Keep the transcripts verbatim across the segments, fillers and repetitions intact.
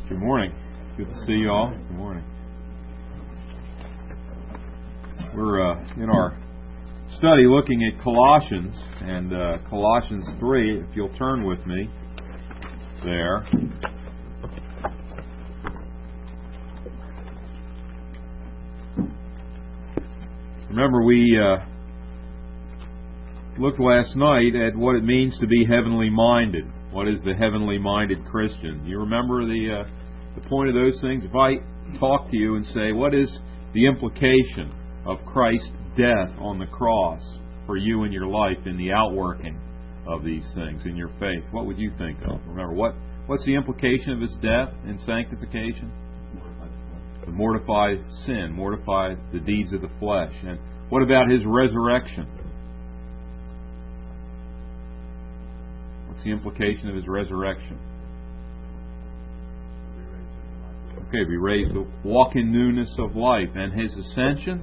Good morning. Good to see you all. Good morning. We're uh, in our study looking at Colossians, and uh, Colossians three, if you'll turn with me there. Remember, we uh, looked last night at what it means to be heavenly minded. What is the heavenly minded Christian? You remember the uh, the point of those things? If I talk to you and say, what is the implication of Christ's death on the cross for you in your life in the outworking of these things in your faith, what would you think of? Remember, what what's the implication of His death in sanctification? To mortify sin, mortify the deeds of the flesh. And what about His resurrection? What's the implication of His resurrection? Okay, be raised to walk in newness of life. And His ascension?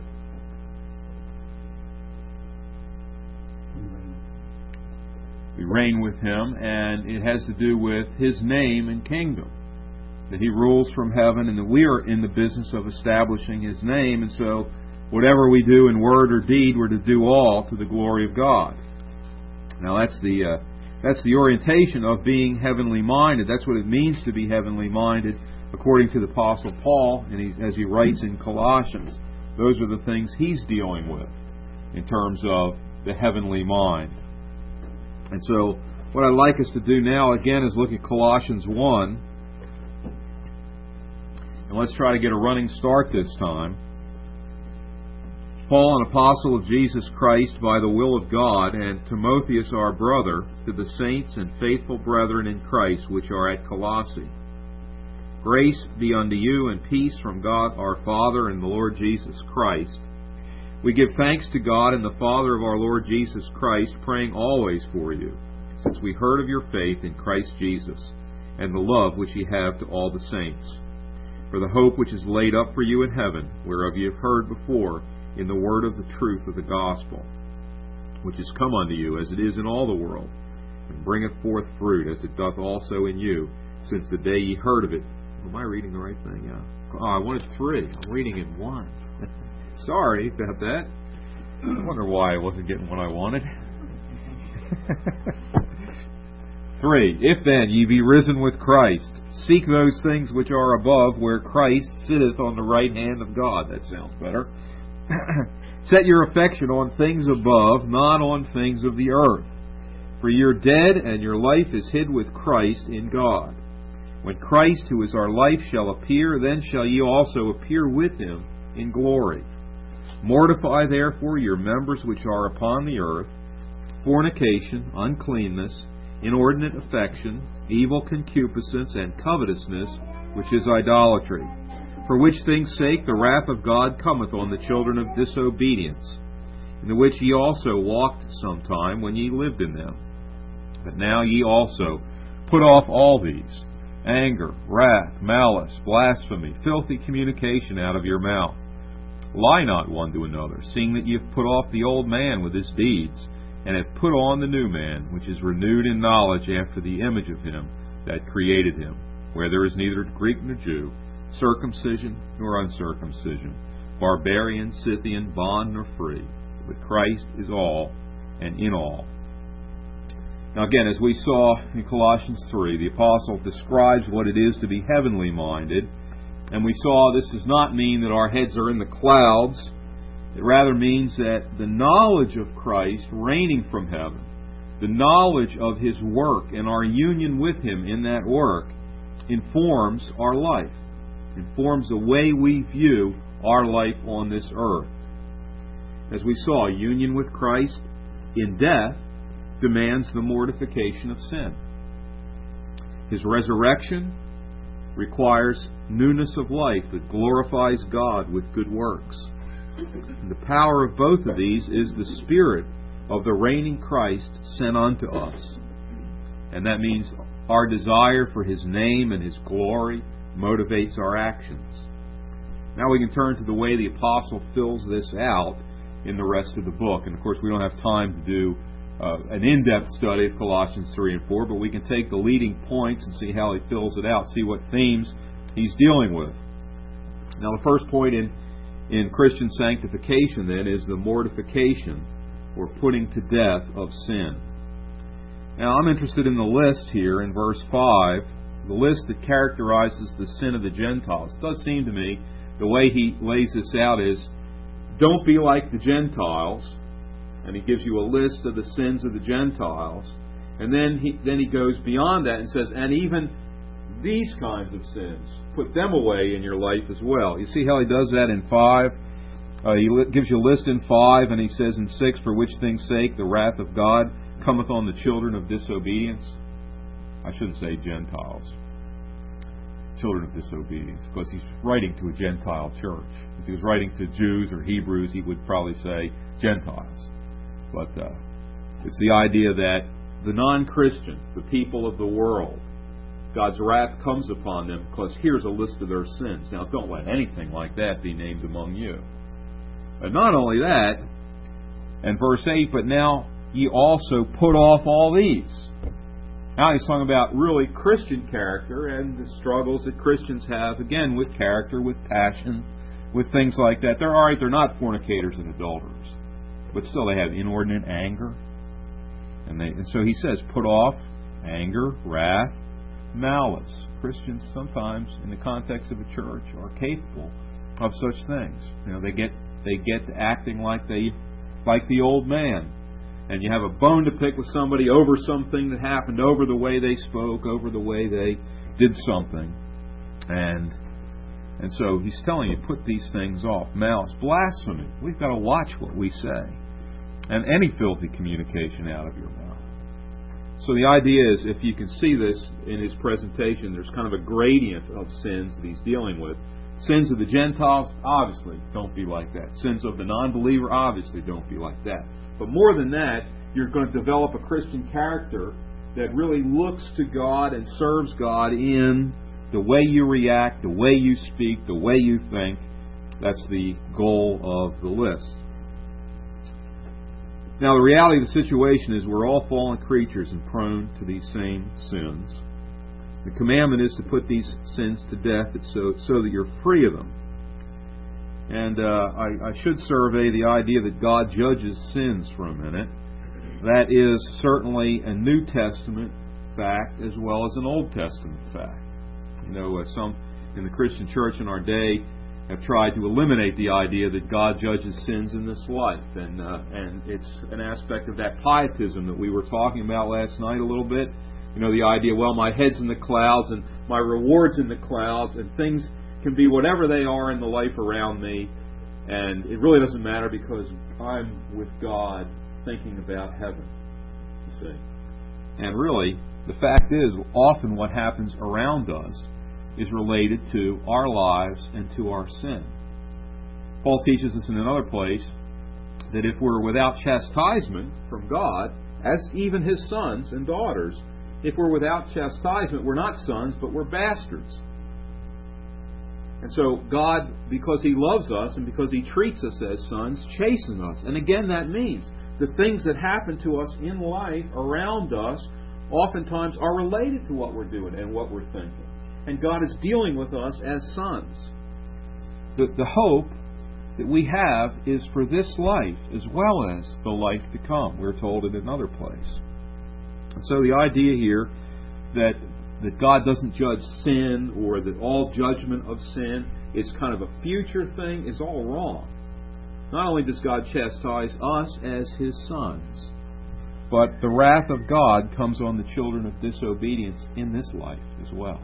We reign with Him, and it has to do with His name and kingdom. That He rules from heaven, and that we are in the business of establishing His name, and so whatever we do in word or deed, we're to do all to the glory of God. Now that's the uh, that's the orientation of being heavenly minded. That's what it means to be heavenly minded, according to the Apostle Paul, and he, as he writes in Colossians. Those are the things he's dealing with in terms of the heavenly mind. And so what I'd like us to do now, again, is look at Colossians one. And let's try to get a running start this time. Paul, an apostle of Jesus Christ by the will of God, and Timotheus our brother, to the saints and faithful brethren in Christ which are at Colossae. Grace be unto you and peace from God our Father and the Lord Jesus Christ. We give thanks to God and the Father of our Lord Jesus Christ, praying always for you, since we heard of your faith in Christ Jesus, and the love which ye have to all the saints. For the hope which is laid up for you in heaven, whereof ye have heard before, in the word of the truth of the gospel, which is come unto you, as it is in all the world, and bringeth forth fruit, as it doth also in you, since the day ye heard of it. Am I reading the right thing? Yeah. Oh, I wanted three. I'm reading in one. Sorry about that. I wonder why I wasn't getting what I wanted. Three. If then ye be risen with Christ, seek those things which are above, where Christ sitteth on the right hand of God. That sounds better. Set your affection on things above, not on things of the earth. For you're dead, and your life is hid with Christ in God. When Christ, who is our life, shall appear, then shall ye also appear with Him in glory. Mortify therefore your members which are upon the earth, fornication, uncleanness, inordinate affection, evil concupiscence, and covetousness, which is idolatry. For which things' sake the wrath of God cometh on the children of disobedience, in the which ye also walked sometime when ye lived in them. But now ye also put off all these: anger, wrath, malice, blasphemy, filthy communication out of your mouth. Lie not one to another, seeing that ye have put off the old man with his deeds, and have put on the new man, which is renewed in knowledge after the image of Him that created him, where there is neither Greek nor Jew, circumcision nor uncircumcision, barbarian, Scythian, bond nor free, but Christ is all and in all. Now again, as we saw in Colossians three, the Apostle describes what it is to be heavenly minded, and we saw this does not mean that our heads are in the clouds. It rather means that the knowledge of Christ reigning from heaven, the knowledge of His work and our union with Him in that work, informs our life, informs the way we view our life on this earth. As we saw, union with Christ in death demands the mortification of sin. His resurrection requires newness of life that glorifies God with good works. And the power of both of these is the Spirit of the reigning Christ sent unto us. And that means our desire for His name and His glory motivates our actions. Now we can turn to the way the Apostle fills this out in the rest of the book. And of course we don't have time to do uh, an in-depth study of Colossians three and four, but we can take the leading points and see how he fills it out, see what themes he's dealing with. Now, the first point in, in Christian sanctification, then, is the mortification or putting to death of sin. Now, I'm interested in the list here in verse five, the list that characterizes the sin of the Gentiles. It does seem to me the way he lays this out is, don't be like the Gentiles, and he gives you a list of the sins of the Gentiles, and then he then he goes beyond that and says, and even these kinds of sins, put them away in your life as well. You see how he does that in five? Uh, he li- gives you a list in five, and he says in six, for which things' sake the wrath of God cometh on the children of disobedience. I shouldn't say Gentiles. Children of disobedience, because he's writing to a Gentile church. If he was writing to Jews or Hebrews, he would probably say Gentiles. But uh, it's the idea that the non-Christian, the people of the world, God's wrath comes upon them because here's a list of their sins. Now, don't let anything like that be named among you. But not only that, and verse eight, but now ye also put off all these. Now he's talking about really Christian character and the struggles that Christians have, again, with character, with passion, with things like that. They're all right, they're not fornicators and adulterers, but still they have inordinate anger. And, they, and so he says, put off anger, wrath, malice. Christians sometimes, in the context of a church, are capable of such things. You know, they get they get to acting like they like the old man. And you have a bone to pick with somebody over something that happened, over the way they spoke, over the way they did something. And and so he's telling you, put these things off. Malice, blasphemy. We've got to watch what we say. And any filthy communication out of your mouth. So the idea is, if you can see this in his presentation, there's kind of a gradient of sins that he's dealing with. Sins of the Gentiles, obviously, don't be like that. Sins of the non-believer, obviously, don't be like that. But more than that, you're going to develop a Christian character that really looks to God and serves God in the way you react, the way you speak, the way you think. That's the goal of the list. Now, the reality of the situation is we're all fallen creatures and prone to these same sins. The commandment is to put these sins to death so, so that you're free of them. And uh, I, I should survey the idea that God judges sins for a minute. That is certainly a New Testament fact as well as an Old Testament fact. You know, uh, some in the Christian church in our day have tried to eliminate the idea that God judges sins in this life. And, uh, and it's an aspect of that pietism that we were talking about last night a little bit. You know, the idea, well, my head's in the clouds and my reward's in the clouds, and things can be whatever they are in the life around me, and it really doesn't matter because I'm with God thinking about heaven, you see. And really, the fact is, often what happens around us is related to our lives and to our sin. Paul teaches us in another place that if we're without chastisement from God, as even his sons and daughters, if we're without chastisement, we're not sons, but we're bastards. And so God, because He loves us and because He treats us as sons, chastens us. And again, that means the things that happen to us in life around us oftentimes are related to what we're doing and what we're thinking. And God is dealing with us as sons. The, the hope that we have is for this life as well as the life to come. We're told in another place. And so the idea here that that God doesn't judge sin or that all judgment of sin is kind of a future thing is all wrong. Not only does God chastise us as His sons, but the wrath of God comes on the children of disobedience in this life as well.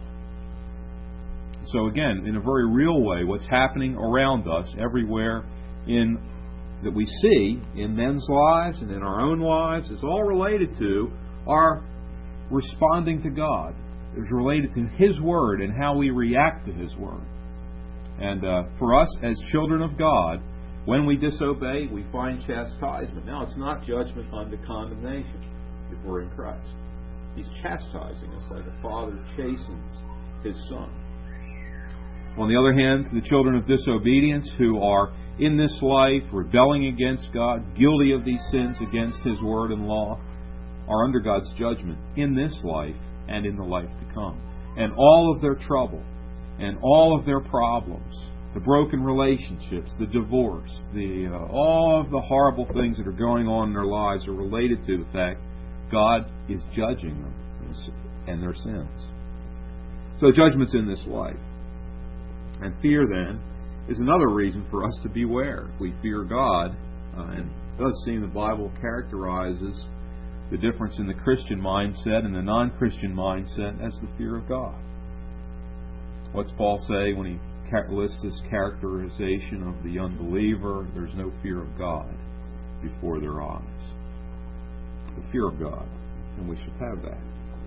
So again, in a very real way, what's happening around us everywhere in that we see in men's lives and in our own lives is all related to our responding to God. It's related to His Word and how we react to His Word. And uh, for us as children of God, when we disobey, we find chastisement. Now, it's not judgment unto condemnation if we're in Christ. He's chastising us like a father chastens his son. On the other hand, the children of disobedience who are in this life rebelling against God, guilty of these sins against His Word and law, are under God's judgment in this life and in the life to come. And all of their trouble and all of their problems, the broken relationships, the divorce, the uh, all of the horrible things that are going on in their lives are related to the fact God is judging them and their sins. So judgment's in this life. And fear, then, is another reason for us to beware. If we fear God, uh, and it does seem the Bible characterizes the difference in the Christian mindset and the non-Christian mindset as the fear of God. What's Paul say when he lists this characterization of the unbeliever? There's no fear of God before their eyes. The fear of God. And we should have that.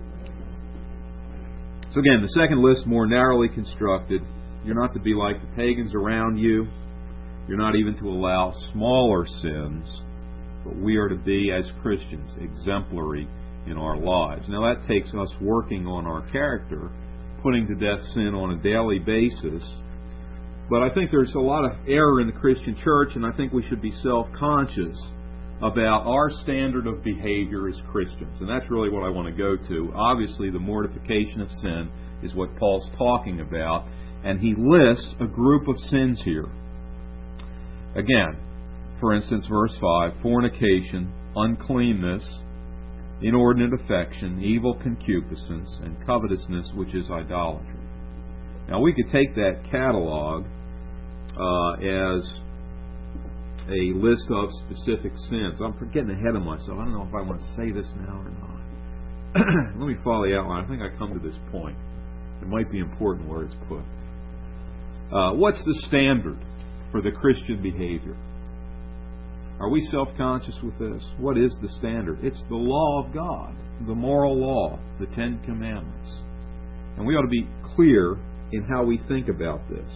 So again, the second list, more narrowly constructed. You're not to be like the pagans around you. You're not even to allow smaller sins. But we are to be, as Christians, exemplary in our lives. Now that takes us working on our character, putting to death sin on a daily basis. But I think there's a lot of error in the Christian church, and I think we should be self-conscious about our standard of behavior as Christians. And that's really what I want to go to. Obviously, the mortification of sin is what Paul's talking about, and he lists a group of sins here. Again, for instance, verse five, fornication, uncleanness, inordinate affection, evil concupiscence, and covetousness, which is idolatry. Now, we could take that catalog uh, as a list of specific sins. I'm getting ahead of myself. I don't know if I want to say this now or not. Let me follow the outline. I think I come to this point. It might be important where it's put. Uh, what's the standard for the Christian behavior? Are we self-conscious with this? What is the standard? It's the law of God, the moral law, the Ten Commandments. And we ought to be clear in how we think about this.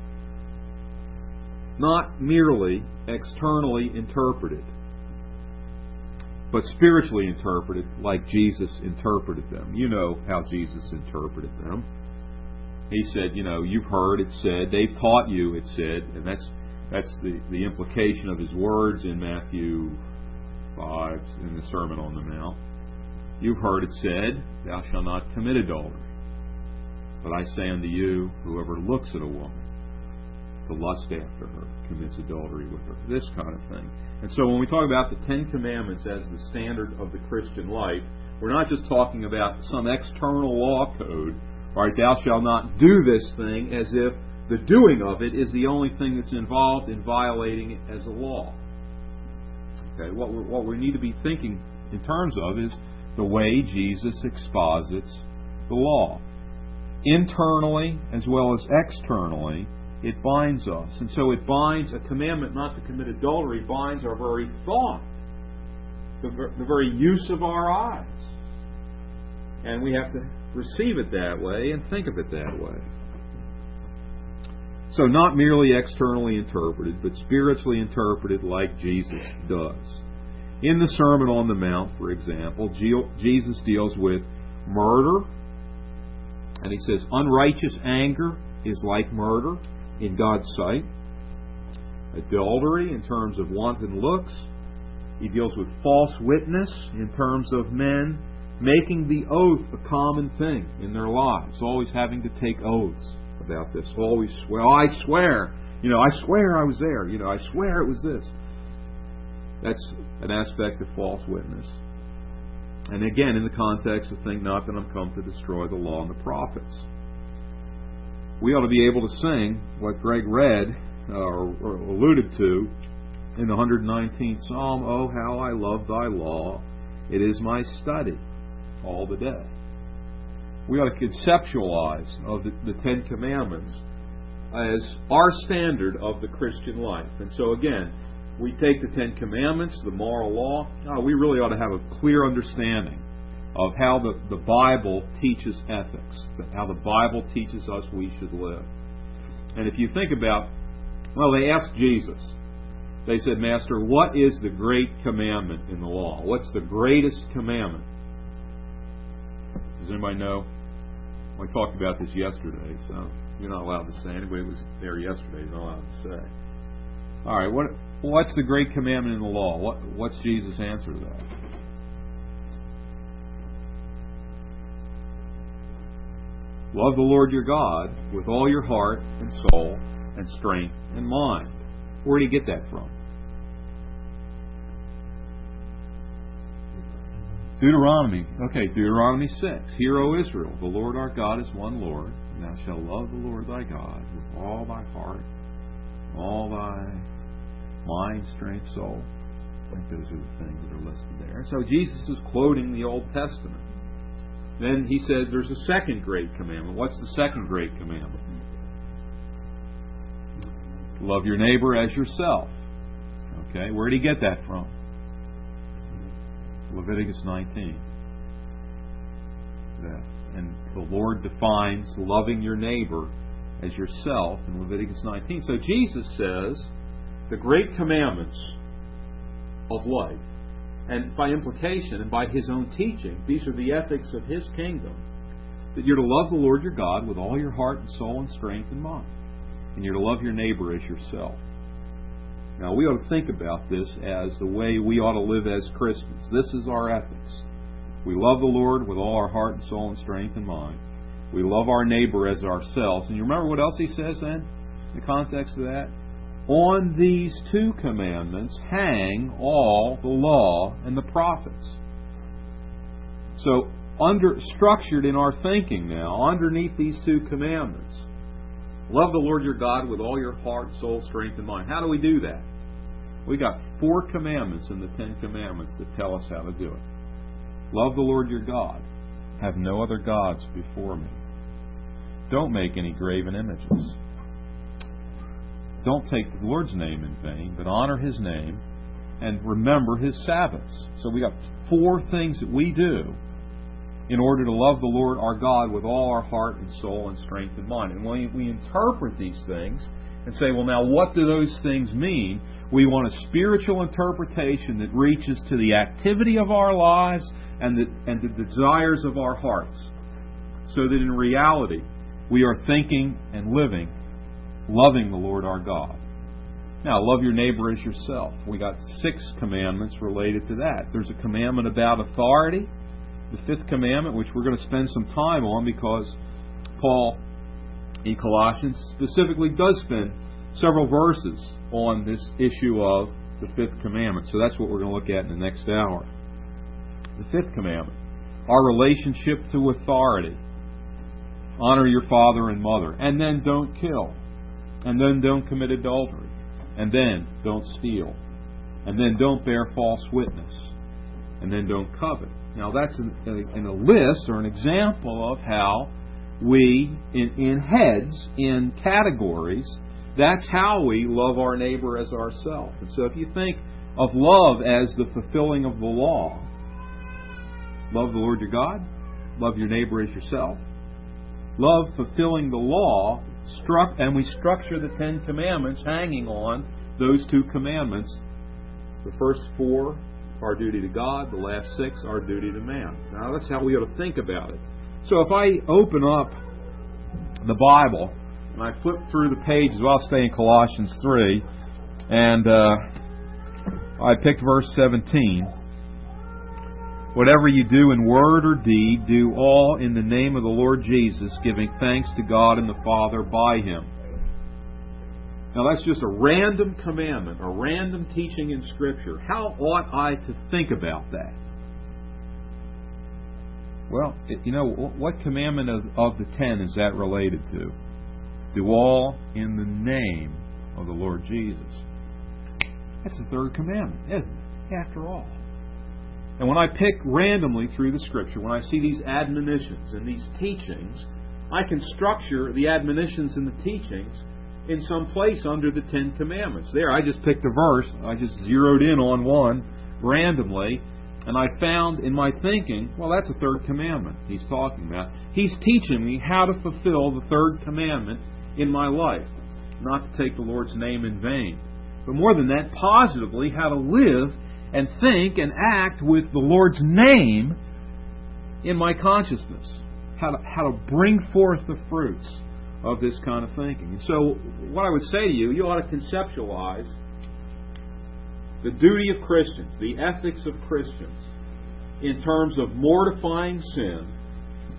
Not merely externally interpreted, but spiritually interpreted like Jesus interpreted them. You know how Jesus interpreted them. He said, you know, you've heard it said, they've taught you it said, and that's that's the, the implication of his words in Matthew five, in the Sermon on the Mount. You've heard it said, thou shalt not commit adultery. But I say unto you, whoever looks at a woman to lust after her commits adultery with her. This kind of thing. And so when we talk about the Ten Commandments as the standard of the Christian life, we're not just talking about some external law code, right? Thou shalt not do this thing, as if the doing of it is the only thing that's involved in violating it as a law. Okay, what, we're, what we need to be thinking in terms of is the way Jesus exposits the law. Internally as well as externally, it binds us. And so it binds, a commandment not to commit adultery binds our very thought, the, the very use of our eyes. And we have to receive it that way and think of it that way. So not merely externally interpreted, but spiritually interpreted like Jesus does. In the Sermon on the Mount, for example, Jesus deals with murder, and he says unrighteous anger is like murder in God's sight. Adultery in terms of wanton looks. He deals with false witness in terms of men making the oath a common thing in their lives, always having to take oaths about this. Always swear, oh, I swear, you know, I swear I was there, you know, I swear it was this. That's an aspect of false witness. And again, in the context of think not that I'm come to destroy the law and the prophets. We ought to be able to sing what Greg read uh, or, or alluded to in the one hundred nineteenth Psalm, oh, how I love thy law. It is my study all the day. We ought to conceptualize of the, the Ten Commandments as our standard of the Christian life. And so again, we take the Ten Commandments, the moral law. Oh, we really ought to have a clear understanding of how the, the Bible teaches ethics, how the Bible teaches us we should live. And if you think about, well, they asked Jesus. They said, Master, what is the great commandment in the law? What's the greatest commandment? Does anybody know? We talked about this yesterday, so you're not allowed to say. Anybody who was there yesterday is not allowed to say. All right, what what's the great commandment in the law? What what's Jesus' answer to that? Love the Lord your God with all your heart and soul and strength and mind. Where do you get that from? Deuteronomy. Okay, Deuteronomy six. Hear, O Israel, the Lord our God is one Lord, and thou shalt love the Lord thy God with all thy heart, all thy mind, strength, soul. I think those are the things that are listed there. So Jesus is quoting the Old Testament. Then he said there's a second great commandment. What's the second great commandment? Love your neighbor as yourself. Okay, where did he get that from? Leviticus nineteen. Yeah. And the Lord defines loving your neighbor as yourself in Leviticus nineteen. So Jesus says the great commandments of life, and by implication and by His own teaching, these are the ethics of His kingdom, that you're to love the Lord your God with all your heart and soul and strength and mind. And you're to love your neighbor as yourself. Now, we ought to think about this as the way we ought to live as Christians. This is our ethics. We love the Lord with all our heart and soul and strength and mind. We love our neighbor as ourselves. And you remember what else he says then, in the context of that? On these two commandments hang all the law and the prophets. So, under structured in our thinking now, underneath these two commandments, love the Lord your God with all your heart, soul, strength, and mind. How do we do that? We got four commandments in the Ten Commandments that tell us how to do it. Love the Lord your God. Have no other gods before me. Don't make any graven images. Don't take the Lord's name in vain, but honor His name and remember His Sabbaths. So we got four things that we do in order to love the Lord our God with all our heart and soul and strength and mind. And when we interpret these things and say, well, now what do those things mean? We want a spiritual interpretation that reaches to the activity of our lives and the, and the desires of our hearts, so that in reality we are thinking and living, loving the Lord our God. Now, love your neighbor as yourself. We got six commandments related to that. There's a commandment about authority, the fifth commandment, which we're going to spend some time on because Paul in Colossians specifically does spend several verses on this issue of the fifth commandment. So that's what we're going to look at in the next hour. The fifth commandment, our relationship to authority. Honor your father and mother. And then don't kill. And then don't commit adultery. And then don't steal. And then don't bear false witness. And then don't covet. Now that's in, in a list or an example of how we, in, in heads, in categories, that's how we love our neighbor as ourselves. And so if you think of love as the fulfilling of the law, love the Lord your God, love your neighbor as yourself, love fulfilling the law, struck, and we structure the Ten Commandments hanging on those two commandments. The first four, our duty to God. The last six, our duty to man. Now that's how we ought to think about it. So if I open up the Bible and I flip through the pages, well, I'll stay in Colossians three, and uh, I picked verse seventeen. Whatever you do in word or deed, do all in the name of the Lord Jesus, giving thanks to God and the Father by Him. Now that's just a random commandment, a random teaching in Scripture. How ought I to think about that? Well, you know, what commandment of, of the ten is that related to? Do all in the name of the Lord Jesus. That's the third commandment, isn't it? After all. And when I pick randomly through the Scripture, when I see these admonitions and these teachings, I can structure the admonitions and the teachings in some place under the Ten Commandments. There, I just picked a verse. I just zeroed in on one randomly, and I found in my thinking, well, that's the third commandment he's talking about. He's teaching me how to fulfill the third commandment in my life, not to take the Lord's name in vain. But more than that, positively, how to live and think and act with the Lord's name in my consciousness. How to, how to bring forth the fruits of this kind of thinking. And so, what I would say to you, you ought to conceptualize the duty of Christians, the ethics of Christians, in terms of mortifying sin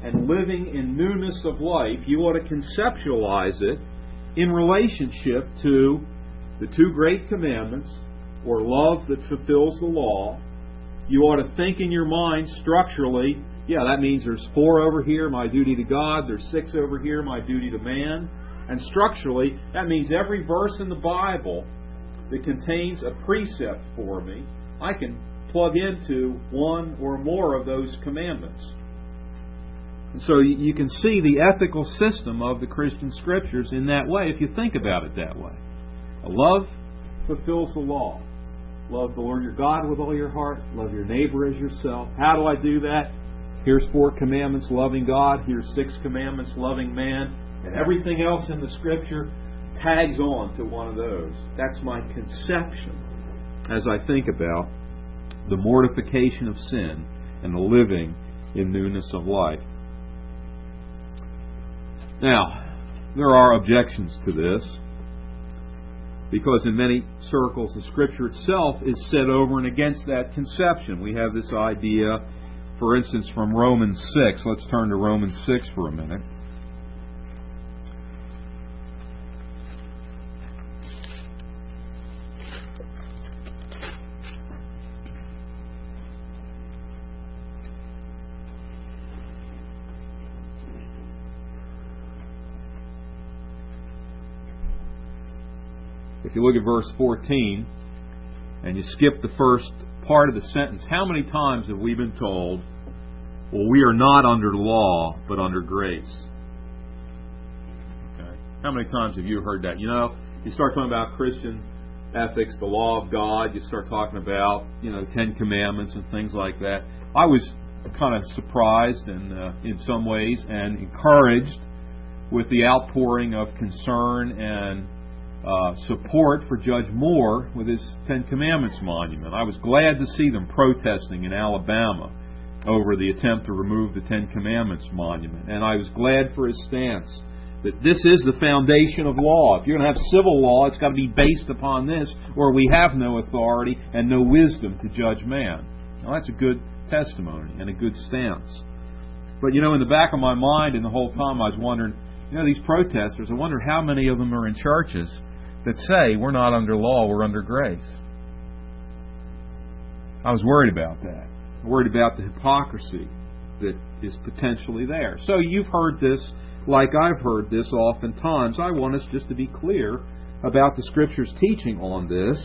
and living in newness of life, you ought to conceptualize it in relationship to the two great commandments, or love that fulfills the law. You ought to think in your mind structurally, yeah, that means there's four over here, my duty to God, there's six over here, my duty to man. And structurally, that means every verse in the Bible that contains a precept for me, I can plug into one or more of those commandments. And so you can see the ethical system of the Christian Scriptures in that way if you think about it that way. Love fulfills the law. Love the Lord your God with all your heart. Love your neighbor as yourself. How do I do that? Here's four commandments, loving God. Here's six commandments, loving man. And everything else in the Scripture tags on to one of those. That's my conception as I think about the mortification of sin and the living in newness of life. Now, there are objections to this, because in many circles the Scripture itself is set over and against that conception. We have this idea, for instance, from Romans six. Let's turn to Romans six for a minute. If you look at verse fourteen, and you skip the first part of the sentence, how many times have we been told, well, we are not under law, but under grace? Okay. How many times have you heard that? You know, you start talking about Christian ethics, the law of God, you start talking about, you know, Ten Commandments and things like that. I was kind of surprised and uh, in some ways and encouraged with the outpouring of concern and Uh, support for Judge Moore with his Ten Commandments monument. I was glad to see them protesting in Alabama over the attempt to remove the Ten Commandments monument. And I was glad for his stance that this is the foundation of law. If you're going to have civil law, it's got to be based upon this, or we have no authority and no wisdom to judge man. Now, that's a good testimony and a good stance. But, you know, in the back of my mind and the whole time I was wondering, you know, these protesters, I wonder how many of them are in churches that say we're not under law, we're under grace. I was worried about that. Worried about the hypocrisy that is potentially there. So you've heard this like I've heard this oftentimes. I want us just to be clear about the Scripture's teaching on this.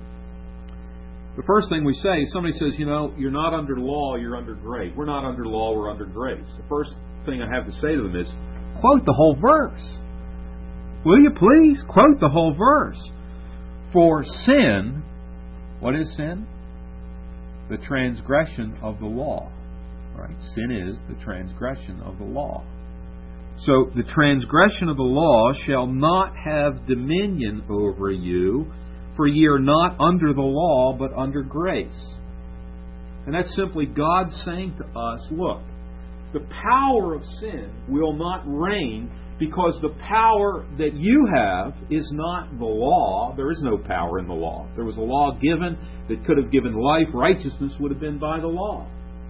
The first thing we say, somebody says, you know, you're not under law, you're under grace. We're not under law, we're under grace. The first thing I have to say to them is, quote the whole verse. Will you please quote the whole verse? For sin, what is sin? The transgression of the law. Right? Sin is the transgression of the law. So the transgression of the law shall not have dominion over you, for ye are not under the law, but under grace. And that's simply God saying to us, look, the power of sin will not reign, because the power that you have is not the law. There is no power in the law. If there was a law given that could have given life, righteousness would have been by the law.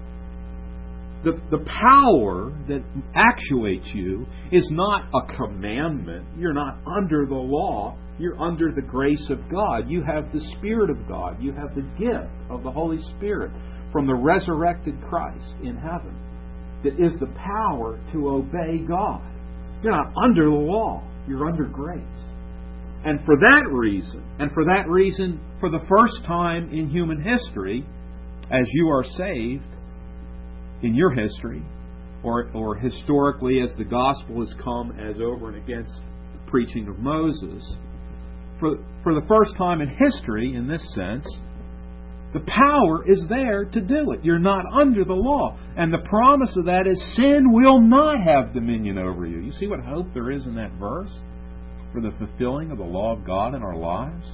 The, the power that actuates you is not a commandment. You're not under the law. You're under the grace of God. You have the Spirit of God. You have the gift of the Holy Spirit from the resurrected Christ in heaven that is the power to obey God. You're not under the law. You're under grace. And for that reason, and for that reason, for the first time in human history, as you are saved in your history, or, or historically as the gospel has come as over and against the preaching of Moses, for, for the first time in history, in this sense, the power is there to do it. You're not under the law. And the promise of that is sin will not have dominion over you. You see what hope there is in that verse for the fulfilling of the law of God in our lives?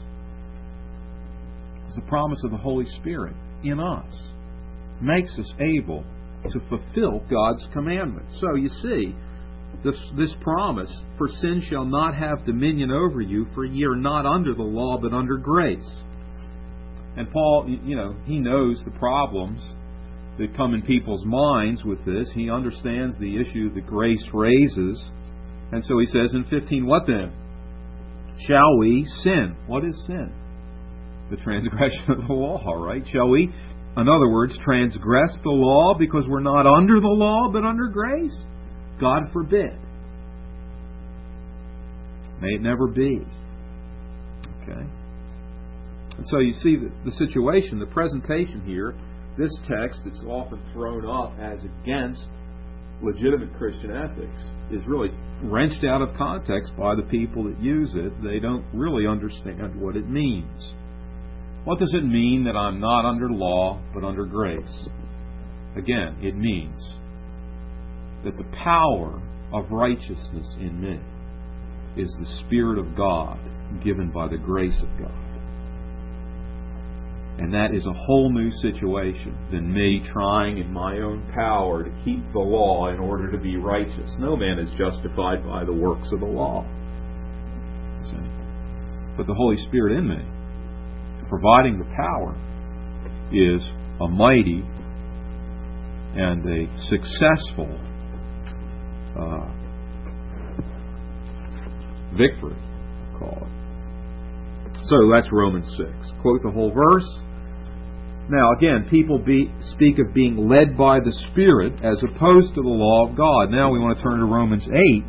It's the promise of the Holy Spirit in us. Makes us able to fulfill God's commandments. So you see, this, this promise, for sin shall not have dominion over you, for ye are not under the law, but under grace. And Paul, you know, he knows the problems that come in people's minds with this. He understands the issue that grace raises. And so he says in fifteen, what then? Shall we sin? What is sin? The transgression of the law, right? Shall we, in other words, transgress the law because we're not under the law but under grace? God forbid. May it never be. Okay? And so you see the, the situation, the presentation here, this text that's often thrown up as against legitimate Christian ethics is really wrenched out of context by the people that use it. They don't really understand what it means. What does it mean that I'm not under law but under grace? Again, it means that the power of righteousness in me is the Spirit of God given by the grace of God. And that is a whole new situation than me trying in my own power to keep the law in order to be righteous. No man is justified by the works of the law. See? But the Holy Spirit in me, providing the power, is a mighty and a successful uh, victory, call it. So that's Romans six. Quote the whole verse. Now again, people be, speak of being led by the Spirit as opposed to the law of God. Now we want to turn to Romans eight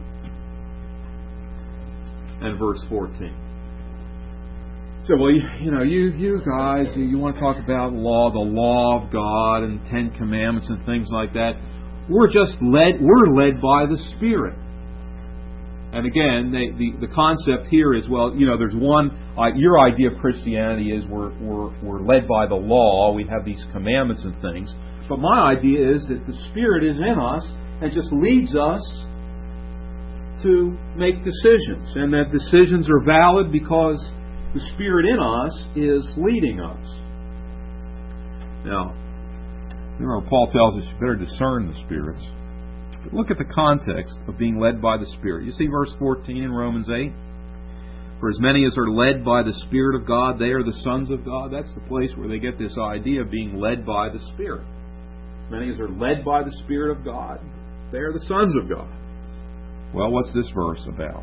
and verse fourteen. So, well, you, you know, you you guys, you, you want to talk about law, the law of God and Ten Commandments and things like that. We're just led, we're led by the Spirit. And again, they, the the concept here is, well, you know, there's one. Uh, your idea of Christianity is we're we're we're led by the law. We have these commandments and things. But my idea is that the Spirit is in us and just leads us to make decisions, and that decisions are valid because the Spirit in us is leading us. Now, remember, Paul tells us you better discern the spirits. But look at the context of being led by the Spirit. You see verse fourteen in Romans eight? For as many as are led by the Spirit of God, they are the sons of God. That's the place where they get this idea of being led by the Spirit. As many as are led by the Spirit of God, they are the sons of God. Well, what's this verse about?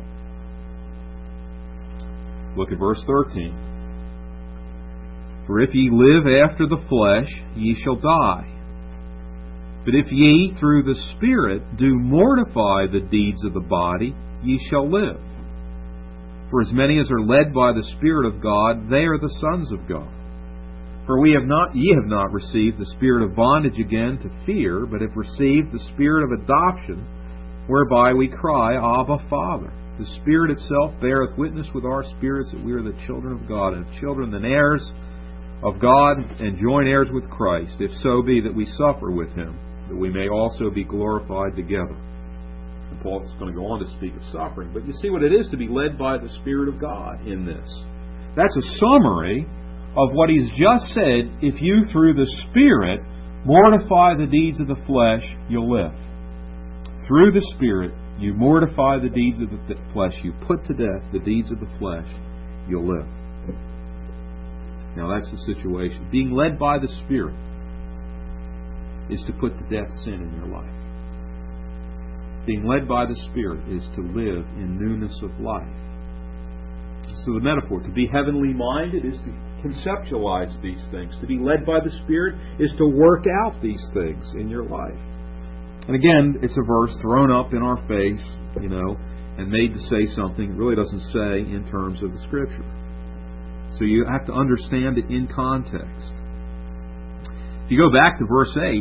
Look at verse thirteen. For if ye live after the flesh, ye shall die. But if ye through the Spirit do mortify the deeds of the body, ye shall live. For as many as are led by the Spirit of God, they are the sons of God. For we have not, ye have not received the spirit of bondage again to fear, but have received the Spirit of adoption, whereby we cry, Abba, Father. The Spirit itself beareth witness with our spirits that we are the children of God, and if children, then heirs of God, and joint heirs with Christ, if so be that we suffer with Him, that we may also be glorified together. And Paul is going to go on to speak of suffering. But you see what it is to be led by the Spirit of God in this. That's a summary of what he's just said. If you, through the Spirit, mortify the deeds of the flesh, you'll live. Through the Spirit, you mortify the deeds of the flesh. You put to death the deeds of the flesh, you'll live. Now that's the situation. Being led by the Spirit is to put to death sin in your life. Being led by the Spirit is to live in newness of life. So the metaphor, to be heavenly minded, is to conceptualize these things. To be led by the Spirit is to work out these things in your life. And again, it's a verse thrown up in our face, you know, and made to say something it really doesn't say in terms of the Scripture. So you have to understand it in context. If you go back to verse eight,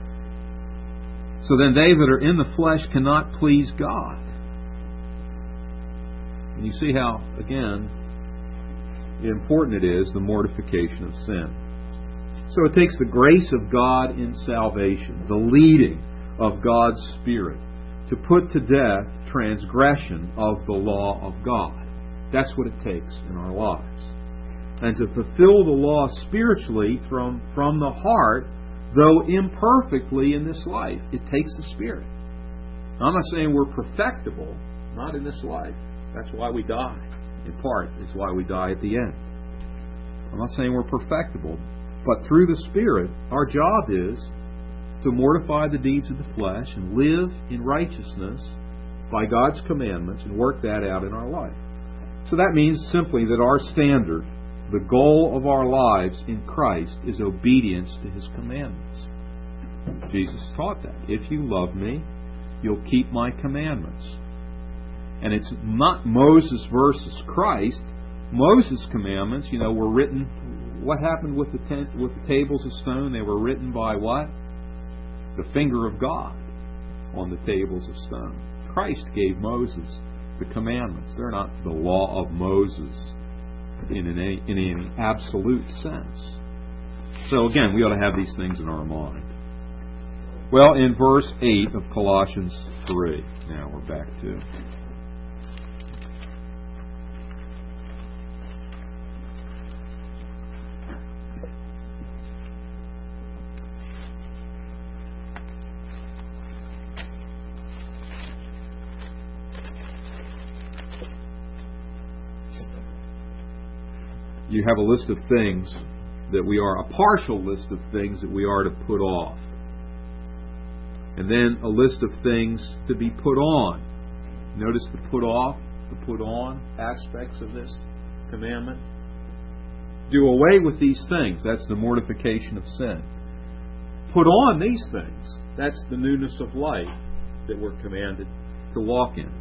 so then they that are in the flesh cannot please God. And you see how, again, important it is, the mortification of sin. So it takes the grace of God in salvation, the leading of God's Spirit, to put to death transgression of the law of God. That's what it takes in our lives. And to fulfill the law spiritually from, from the heart, though imperfectly in this life, it takes the Spirit. I'm not saying we're perfectible, not in this life. That's why we die. In part, it's why we die at the end. I'm not saying we're perfectible, But through the Spirit, our job is to mortify the deeds of the flesh and live in righteousness by God's commandments and work that out in our life. So that means simply that our standard, the goal of our lives in Christ, is obedience to His commandments. Jesus taught that. If you love me, you'll keep my commandments. And it's not Moses versus Christ. Moses' commandments, you know, were written. What happened with the tent, with the tables of stone? They were written by what? The finger of God on the tables of stone. Christ gave Moses the commandments. They're not the law of Moses in any, in any absolute sense. So again, we ought to have these things in our mind. Well, in verse eight of Colossians three, now we're back to. You have a list of things that we are, a partial list of things that we are to put off. And then a list of things to be put on. Notice the put off, the put on aspects of this commandment. Do away with these things. That's the mortification of sin. Put on these things. That's the newness of life that we're commanded to walk in.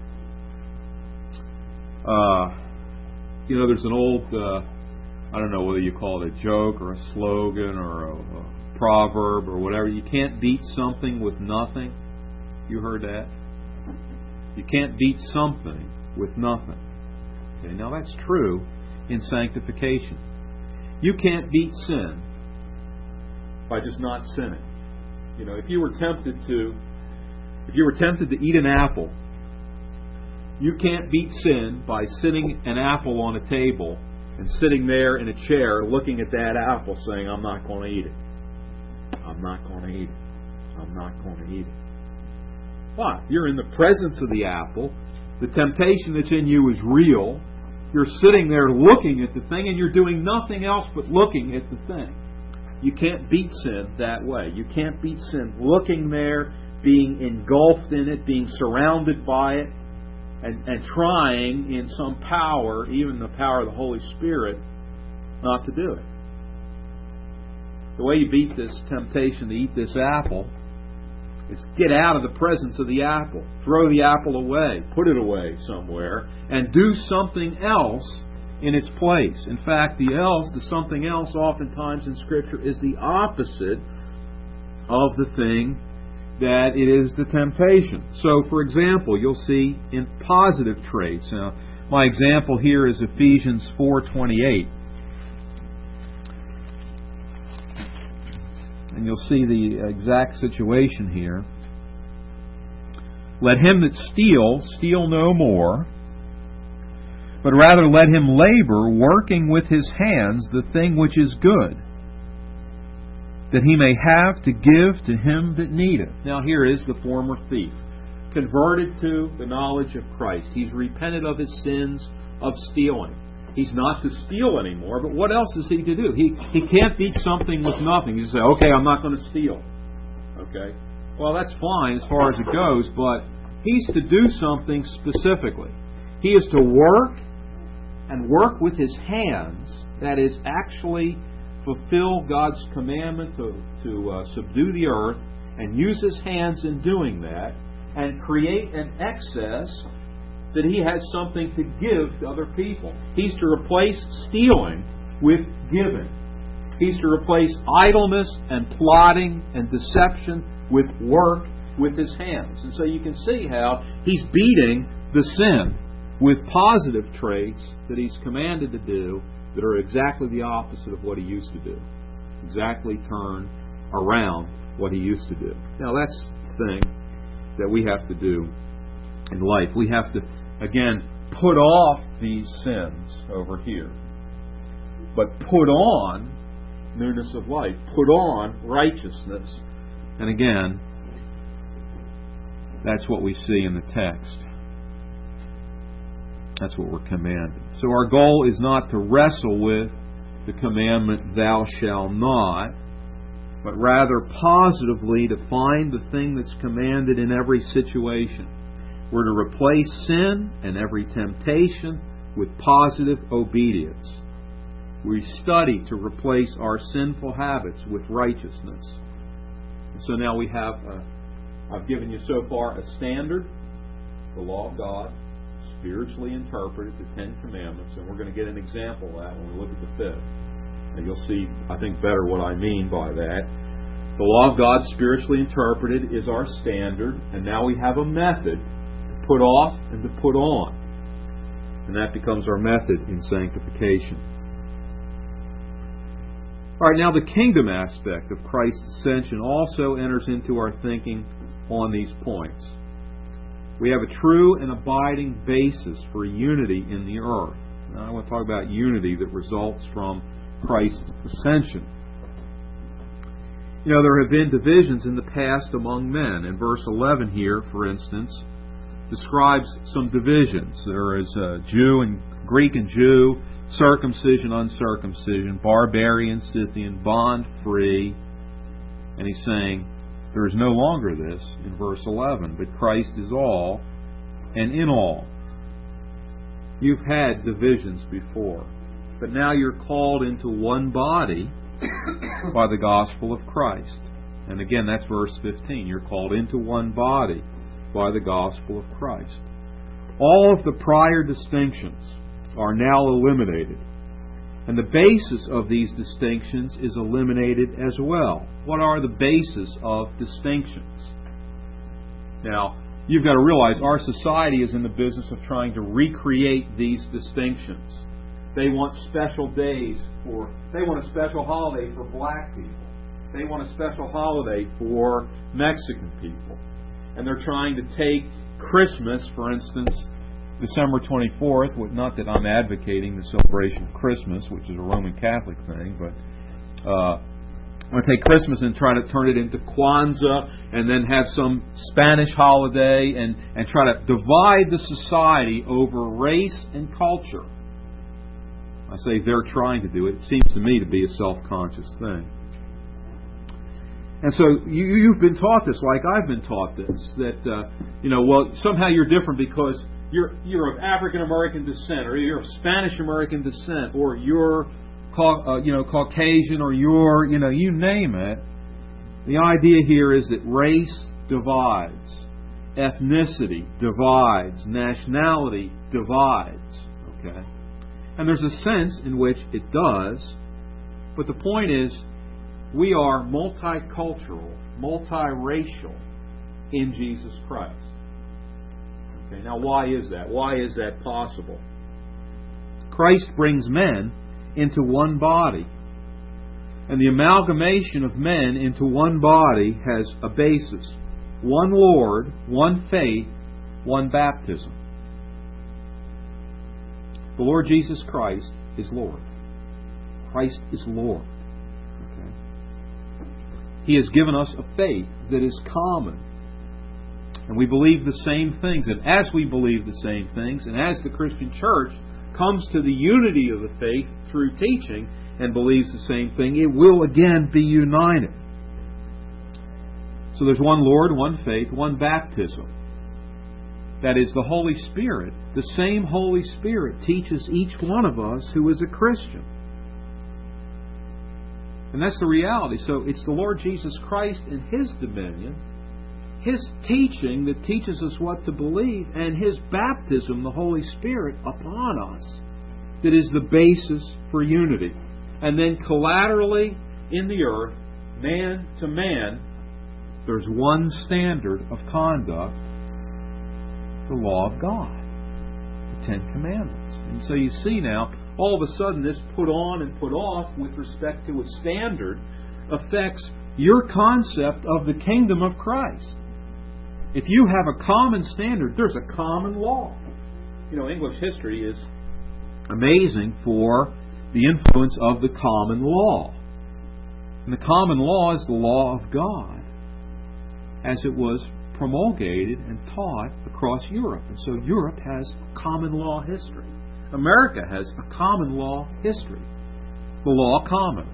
Uh, you know, there's an old... Uh, I don't know whether you call it a joke or a slogan or a, a proverb or whatever. You can't beat something with nothing. You heard that? You can't beat something with nothing. Okay, now that's true in sanctification. You can't beat sin by just not sinning. You know, if you were tempted to, if you were tempted to eat an apple, you can't beat sin by sitting an apple on a table and sitting there in a chair looking at that apple saying, I'm not going to eat it. I'm not going to eat it. I'm not going to eat it. Why? You're in the presence of the apple. The temptation that's in you is real. You're sitting there looking at the thing and you're doing nothing else but looking at the thing. You can't beat sin that way. You can't beat sin looking there, being engulfed in it, being surrounded by it, And, and trying in some power, even the power of the Holy Spirit, not to do it. The way you beat this temptation to eat this apple is get out of the presence of the apple. Throw the apple away. Put it away somewhere. And do something else in its place. In fact, the else, the something else, oftentimes in Scripture is the opposite of the thing that it is the temptation. So, for example, you'll see in positive traits. Now, my example here is Ephesians four twenty-eight. And you'll see the exact situation here. Let him that steals, steal no more, but rather let him labor, working with his hands the thing which is good, that he may have to give to him that needeth. Now here is the former thief, converted to the knowledge of Christ. He's repented of his sins of stealing. He's not to steal anymore, but what else is he to do? He he can't beat something with nothing. You say, okay, I'm not going to steal. Okay? Well, that's fine as far as it goes, but he's to do something specifically. He is to work and work with his hands, that is, actually fulfill God's commandment to, to uh, subdue the earth and use his hands in doing that and create an excess that he has something to give to other people. He's to replace stealing with giving. He's to replace idleness and plotting and deception with work with his hands. And so you can see how he's beating the sin with positive traits that he's commanded to do that are exactly the opposite of what he used to do. Exactly turn around what he used to do. Now that's the thing that we have to do in life. We have to, again, put off these sins over here. But put on newness of life. Put on righteousness. And again, that's what we see in the text. That's what we're commanded. So our goal is not to wrestle with the commandment, thou shalt not, but rather positively to find the thing that's commanded in every situation. We're to replace sin and every temptation with positive obedience. We study to replace our sinful habits with righteousness. And so now we have, a, I've given you so far a standard, the law of God, spiritually interpreted, the Ten Commandments, and we're going to get an example of that when we look at the fifth. And you'll see, I think, better what I mean by that. The law of God, spiritually interpreted, is our standard, and now we have a method to put off and to put on. And that becomes our method in sanctification. All right, now the kingdom aspect of Christ's ascension also enters into our thinking on these points. We have a true and abiding basis for unity in the earth. Now, I want to talk about unity that results from Christ's ascension. You know, there have been divisions in the past among men. And verse eleven here, for instance, describes some divisions. There is a Jew and Greek and Jew, circumcision, uncircumcision, barbarian, Scythian, bond, free. And he's saying there is no longer this in verse eleven, but Christ is all and in all. You've had divisions before, but now you're called into one body by the gospel of Christ. And again, that's verse fifteen. You're called into one body by the gospel of Christ. All of the prior distinctions are now eliminated. And the basis of these distinctions is eliminated as well. What are the basis of distinctions? Now, you've got to realize our society is in the business of trying to recreate these distinctions. They want special days for, they want a special holiday for black people. They want a special holiday for Mexican people. And they're trying to take Christmas, for instance, December twenty-fourth, not that I'm advocating the celebration of Christmas, which is a Roman Catholic thing, but uh, I'm going to take Christmas and try to turn it into Kwanzaa and then have some Spanish holiday and, and try to divide the society over race and culture. I say they're trying to do it. It seems to me to be a self-conscious thing. And so you, you've been taught this like I've been taught this, that, uh, you know, well, somehow you're different because you're you're of African-American descent, or you're of Spanish-American descent, or you're, uh, you know, Caucasian, or you're, you know, you name it. The idea here is that race divides, ethnicity divides, nationality divides, okay? And there's a sense in which it does, but the point is, we are multicultural, multiracial in Jesus Christ. Okay, now why is that? Why is that possible? Christ brings men into one body. And the amalgamation of men into one body has a basis. One Lord, one faith, one baptism. The Lord Jesus Christ is Lord. Christ is Lord. He has given us a faith that is common. And we believe the same things. And as we believe the same things, and as the Christian church comes to the unity of the faith through teaching and believes the same thing, it will again be united. So there's one Lord, one faith, one baptism. That is, the Holy Spirit, the same Holy Spirit teaches each one of us who is a Christian. And that's the reality. So it's the Lord Jesus Christ and His dominion, His teaching that teaches us what to believe, and His baptism, the Holy Spirit, upon us, that is the basis for unity. And then collaterally in the earth, man to man, there's one standard of conduct, the law of God, the Ten Commandments. And so you see now, all of a sudden, this put on and put off with respect to a standard affects your concept of the kingdom of Christ. If you have a common standard, there's a common law. You know, English history is amazing for the influence of the common law. And the common law is the law of God, as it was promulgated and taught across Europe. And so Europe has common law history. America has a common law history. the law common.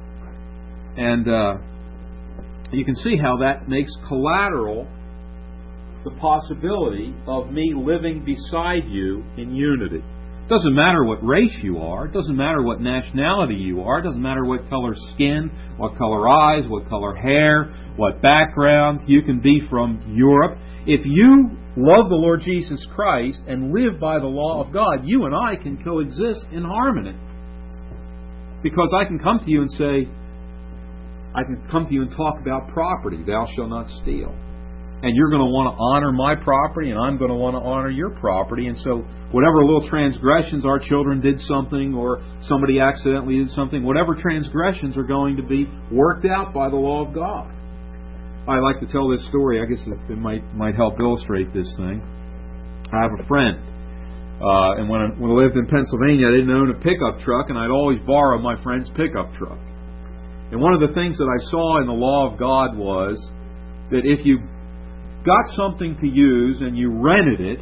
And uh, you can see how that makes collateral the possibility of me living beside you in unity. It doesn't matter what race you are. It doesn't matter what nationality you are. It doesn't matter what color skin, what color eyes, what color hair, what background. You can be from Europe. If you love the Lord Jesus Christ and live by the law of God, you and I can coexist in harmony. Because I can come to you and say, I can come to you and talk about property. Thou shalt not steal. And you're going to want to honor my property, and I'm going to want to honor your property. And so whatever little transgressions, our children did something, or somebody accidentally did something, whatever transgressions are going to be worked out by the law of God. I like to tell this story. I guess it might might help illustrate this thing. I have a friend, uh, and when I, when I lived in Pennsylvania, I didn't own a pickup truck, and I'd always borrow my friend's pickup truck. And one of the things that I saw in the law of God was that if you got something to use and you rented it,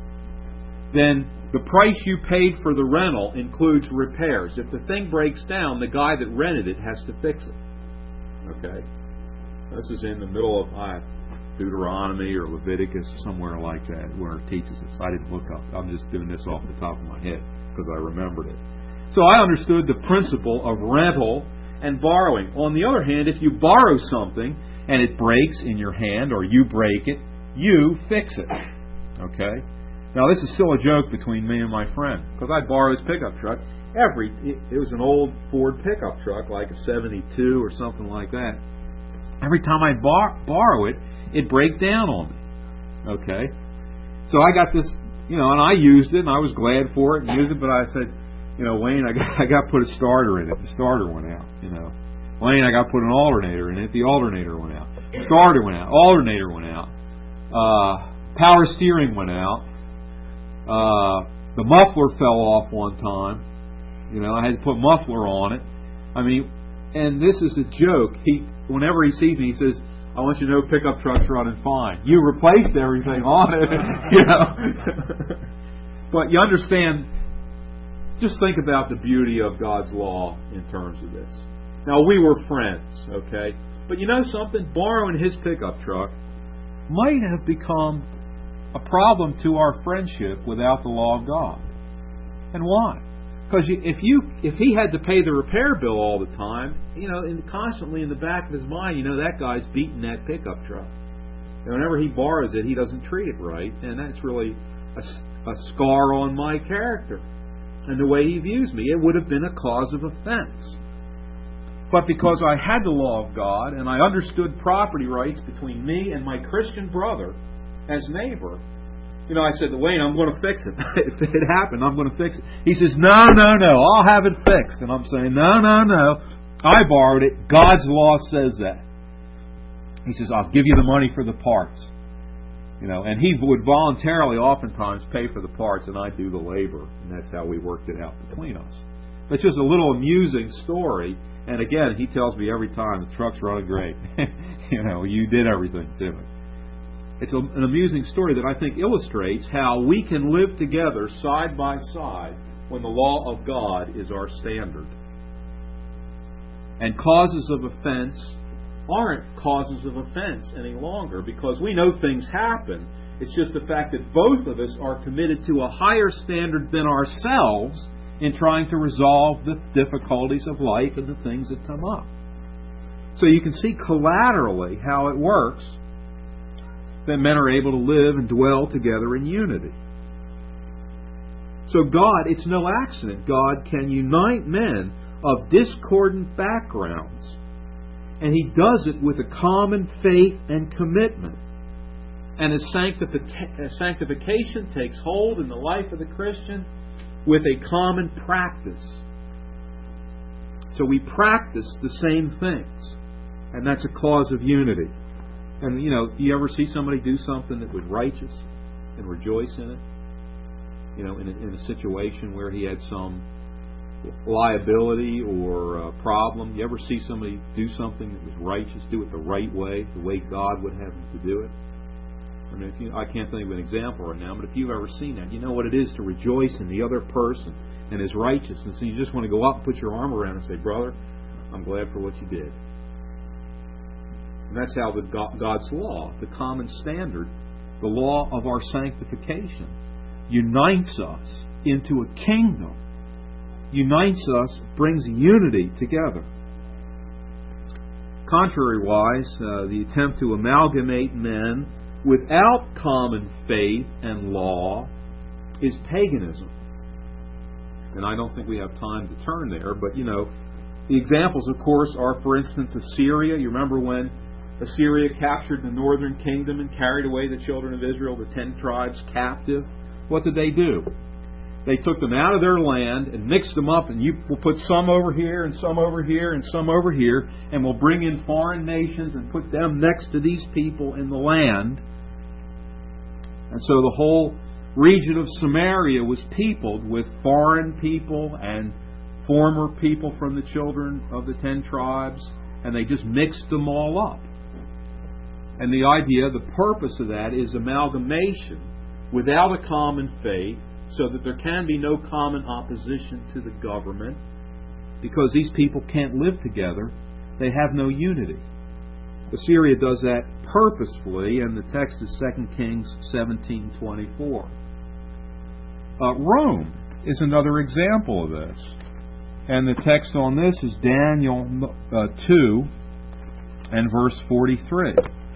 then the price you paid for the rental includes repairs. If the thing breaks down, the guy that rented it has to fix it. Okay? This is in the middle of uh, Deuteronomy or Leviticus, somewhere like that, where it teaches us. I didn't look up. I'm just doing this off the top of my head because I remembered it. So I understood the principle of rental and borrowing. On the other hand, if you borrow something and it breaks in your hand or you break it, you fix it. Okay? Now this is still a joke between me and my friend, because I borrow his pickup truck. Every it, it was an old Ford pickup truck, like a seventy-two or something like that. Every time I bar, borrow it, it break down on me. Okay? So I got this, you know, and I used it, and I was glad for it and used it, but I said, you know, Wayne, I got, I got to put a starter in it. The starter went out, you know. Wayne, I got to put an alternator in it. The alternator went out. Starter went out. Alternator went out. Uh, power steering went out. Uh, the muffler fell off one time. You know, I had to put muffler on it. I mean, and this is a joke. He, whenever he sees me, he says, I want you to know pickup truck's running fine. You replaced everything on it, you know. But you understand, just think about the beauty of God's law in terms of this. Now, we were friends, okay? But you know something? Borrowing his pickup truck might have become a problem to our friendship without the law of God. And why? Because if you if he had to pay the repair bill all the time, you know, and constantly in the back of his mind, you know, that guy's beating that pickup truck. And whenever he borrows it, he doesn't treat it right, and that's really a, a scar on my character and the way he views me. It would have been a cause of offense. But because I had the law of God and I understood property rights between me and my Christian brother as neighbor, you know, I said, Wayne, I'm going to fix it. If it happened, I'm going to fix it. He says, no, no, no, I'll have it fixed. And I'm saying, no, no, no, I borrowed it. God's law says that. He says, I'll give you the money for the parts. You know, and he would voluntarily oftentimes pay for the parts and I'd do the labor. And that's how we worked it out between us. It's just a little amusing story. And again, he tells me every time, the truck's running great. You know, you did everything to it. It's a, an amusing story that I think illustrates how we can live together side by side when the law of God is our standard. And causes of offense aren't causes of offense any longer, because we know things happen. It's just the fact that both of us are committed to a higher standard than ourselves in trying to resolve the difficulties of life and the things that come up. So you can see collaterally how it works that men are able to live and dwell together in unity. So God, it's no accident, God can unite men of discordant backgrounds. And He does it with a common faith and commitment. And as sanctification takes hold in the life of the Christian, with a common practice. So we practice the same things. And that's a cause of unity. And, you know, do you ever see somebody do something that was righteous and rejoice in it? You know, in a, in a situation where he had some liability or a problem. You ever see somebody do something that was righteous, do it the right way, the way God would have him to do it? I mean, if you, I can't think of an example right now, but if you've ever seen that, you know what it is to rejoice in the other person and his righteousness. And you just want to go up and put your arm around and say, brother, I'm glad for what you did. And that's how the God's law, the common standard, the law of our sanctification, unites us into a kingdom. Unites us, brings unity together. Contrary-wise, uh, the attempt to amalgamate men without common faith and law is paganism. And I don't think we have time to turn there, but you know, the examples, of course, are, for instance, Assyria. You remember when Assyria captured the northern kingdom and carried away the children of Israel, the ten tribes, captive? What did they do? They took them out of their land and mixed them up, and you will put some over here and some over here and some over here, and we'll bring in foreign nations and put them next to these people in the land. And so the whole region of Samaria was peopled with foreign people and former people from the children of the ten tribes, and they just mixed them all up. And the idea, the purpose of that is amalgamation without a common faith, so that there can be no common opposition to the government, because these people can't live together. They have no unity. Assyria does that purposefully, and the text is Second Kings seventeen twenty-four. Uh, Rome is another example of this. And the text on this is Daniel uh, two and verse forty-three.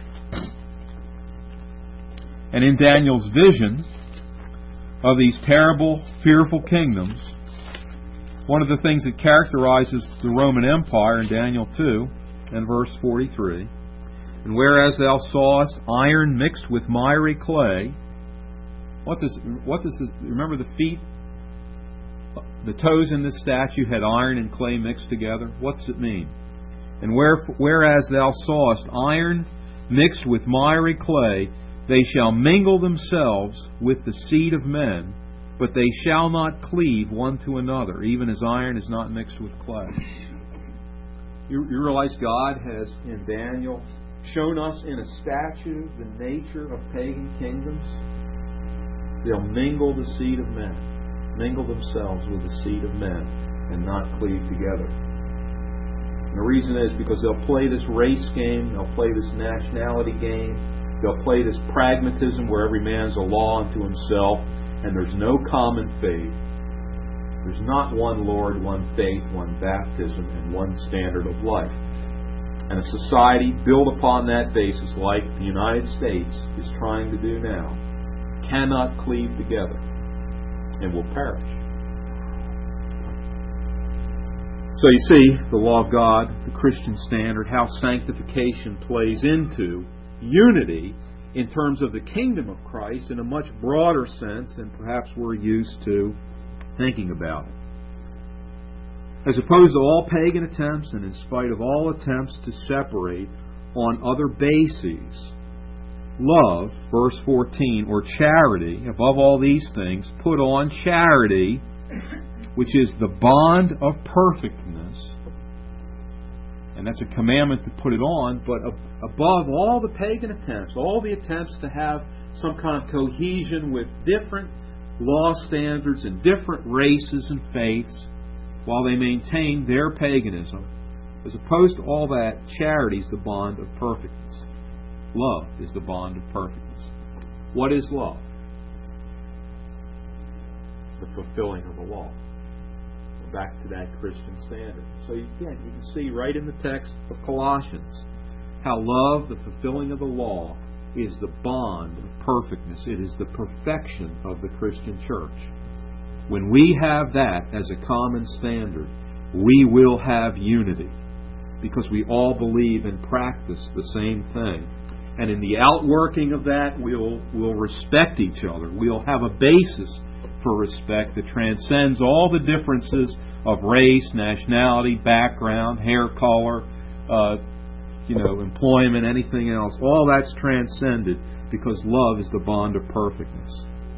And in Daniel's vision of these terrible, fearful kingdoms, one of the things that characterizes the Roman Empire in Daniel two and verse forty-three, and whereas thou sawest iron mixed with miry clay, what does what does the, remember the feet, the toes in this statue had iron and clay mixed together? What does it mean? And where, whereas thou sawest iron mixed with miry clay, they shall mingle themselves with the seed of men, but they shall not cleave one to another, even as iron is not mixed with clay. You, you realize God has, in Daniel, shown us in a statue the nature of pagan kingdoms? They'll mingle the seed of men, mingle themselves with the seed of men, and not cleave together. And the reason is because they'll play this race game, they'll play this nationality game, they'll play this pragmatism where every man's a law unto himself, and there's no common faith. There's not one Lord, one faith, one baptism, and one standard of life. And a society built upon that basis, like the United States is trying to do now, cannot cleave together and will perish. So you see, the law of God, the Christian standard, how sanctification plays into unity in terms of the kingdom of Christ in a much broader sense than perhaps we're used to thinking about it. As opposed to all pagan attempts, and in spite of all attempts to separate on other bases, love, verse fourteen, or charity, above all these things, put on charity, which is the bond of perfectness. And that's a commandment to put it on, but above all the pagan attempts, all the attempts to have some kind of cohesion with different law standards and different races and faiths, while they maintain their paganism, as opposed to all that, charity is the bond of perfectness. Love is the bond of perfectness. What is love? The fulfilling of the law. Back to that Christian standard. So again, you can see right in the text of Colossians how love, the fulfilling of the law, is the bond of perfectness. It is the perfection of the Christian church. When we have that as a common standard, we will have unity, because we all believe and practice the same thing. And in the outworking of that, we'll, we'll respect each other. We'll have a basis for respect that transcends all the differences of race, nationality, background, hair color, uh, you know, employment, anything else. All that's transcended because love is the bond of perfectness.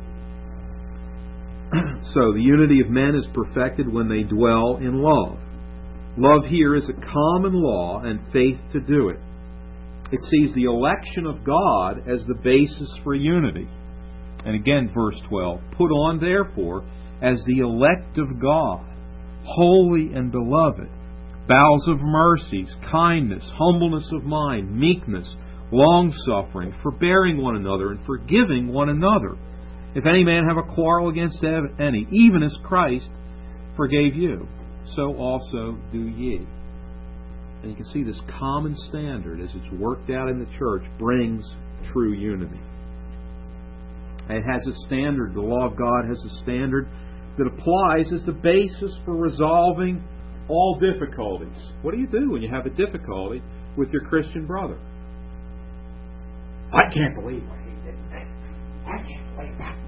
So the unity of men is perfected when they dwell in love. Love here is a common law and faith to do it. It sees the election of God as the basis for unity. And again, verse twelve, put on therefore as the elect of God, holy and beloved, bowels of mercies, kindness, humbleness of mind, meekness, long-suffering, forbearing one another, and forgiving one another. If any man have a quarrel against any, even as Christ forgave you, so also do ye. And you can see this common standard, as it's worked out in the church, brings true unity. It has a standard. The law of God has a standard that applies as the basis for resolving all difficulties. What do you do when you have a difficulty with your Christian brother? I can't believe what he did. I can't believe that.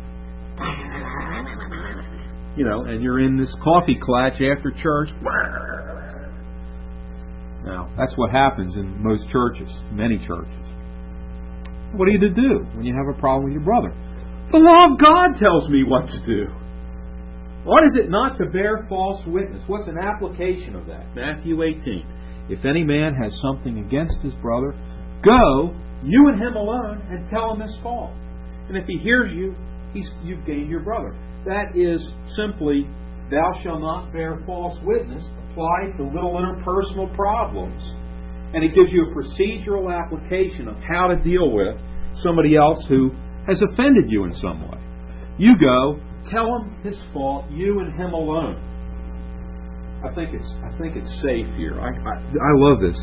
You know, and you're in this coffee clutch after church. Now, that's what happens in most churches, many churches. What are you to do when you have a problem with your brother? The law of God tells me what to do. What is it not to bear false witness? What's an application of that? Matthew eighteen. If any man has something against his brother, go, you and him alone, and tell him his fault. And if he hears you, he's, you've gained your brother. That is simply, thou shalt not bear false witness, applied to little interpersonal problems. And it gives you a procedural application of how to deal with somebody else who has offended you in some way. You go, tell him his fault, you and him alone. I think it's I think it's safe here. I I, I love this.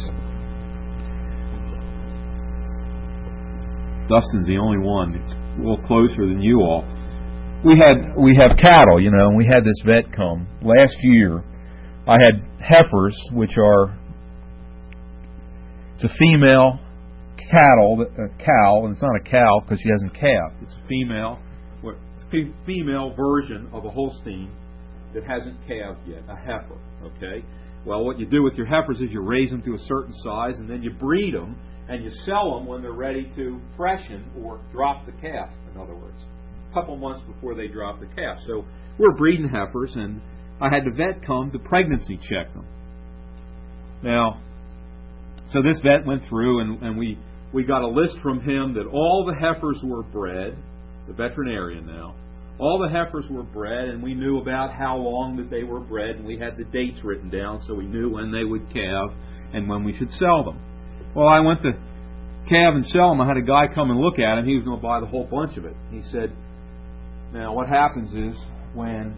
Dustin's the only one that's a little closer than you all. We had we have cattle, you know, and we had this vet come last year. I had heifers, which are it's a female cattle, a cow, and it's not a cow because she hasn't calved. It's a female, what female version of a Holstein that hasn't calved yet, a heifer. Okay. Well, what you do with your heifers is you raise them to a certain size, and then you breed them, and you sell them when they're ready to freshen or drop the calf. In other words, a couple months before they drop the calf. So we're breeding heifers, and I had the vet come to pregnancy check them. Now, so this vet went through, and, and we, we got a list from him that all the heifers were bred, the veterinarian now, all the heifers were bred, and we knew about how long that they were bred, and we had the dates written down so we knew when they would calve and when we should sell them. Well, I went to calve and sell them. I had a guy come and look at them. He was going to buy the whole bunch of it. He said, now what happens is when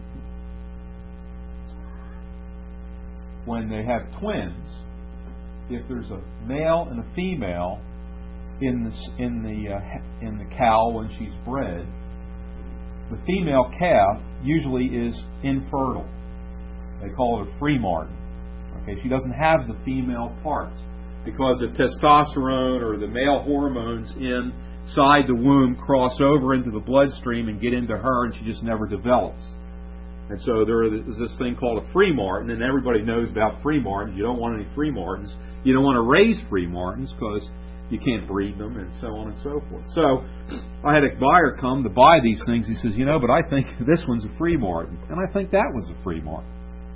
when they have twins, if there's a male and a female in the in the uh, in the cow when she's bred, the female calf usually is infertile. They call it a free martin. Okay, she doesn't have the female parts because the testosterone or the male hormones inside the womb cross over into the bloodstream and get into her, and she just never develops. And so there is this thing called a free martin, and everybody knows about free martins. You don't want any free martins. You don't want to raise free martins because you can't breed them, and so on and so forth. So I had a buyer come to buy these things. He says, you know, but I think this one's a free martin, and I think that was a free martin.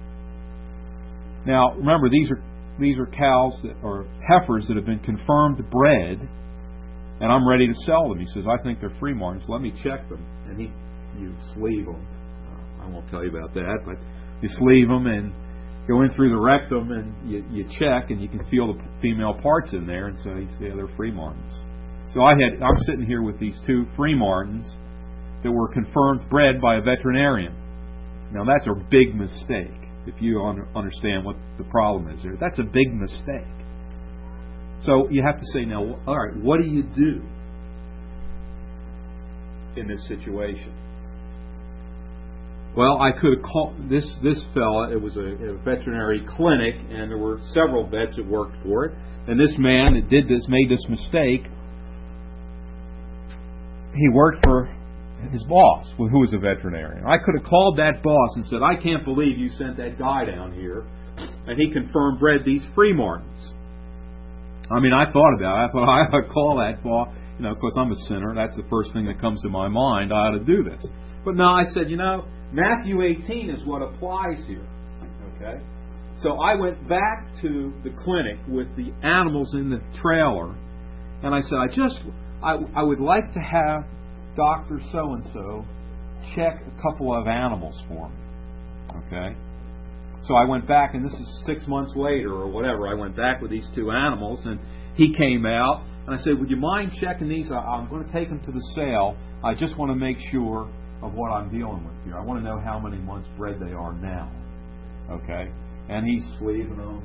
Now, remember, these are these are cows that are heifers that have been confirmed bred, and I'm ready to sell them. He says, I think they're free martins. Let me check them. And he, you sleeve them. I won't tell you about that, but you sleeve them and go in through the rectum and you, you check, and you can feel the female parts in there, and so you say, yeah, they're free martins. So I had, I'm sitting here with these two free martins that were confirmed bred by a veterinarian. Now that's a big mistake. If you understand what the problem is there, that's a big mistake. So you have to say, now, all right, what do you do in this situation? Well, I could have called this this fella. It was a, a veterinary clinic, and there were several vets that worked for it. And this man that did this made this mistake. He worked for his boss, who was a veterinarian. I could have called that boss and said, I can't believe you sent that guy down here, and he confirmed bred these free martins. I mean, I thought about it. I thought I ought to call that boss, you know, because I'm a sinner. That's the first thing that comes to my mind. I ought to do this. But no, I said, you know, Matthew eighteen is what applies here. Okay? So I went back to the clinic with the animals in the trailer, and I said, I just, I, I would like to have Doctor So-and-so check a couple of animals for me. Okay? So I went back, and this is six months later or whatever, I went back with these two animals, and he came out, and I said, would you mind checking these? I'm going to take them to the sale. I just want to make sure of what I'm dealing with here. I want to know how many months bred they are now. Okay? And he's sleeving them.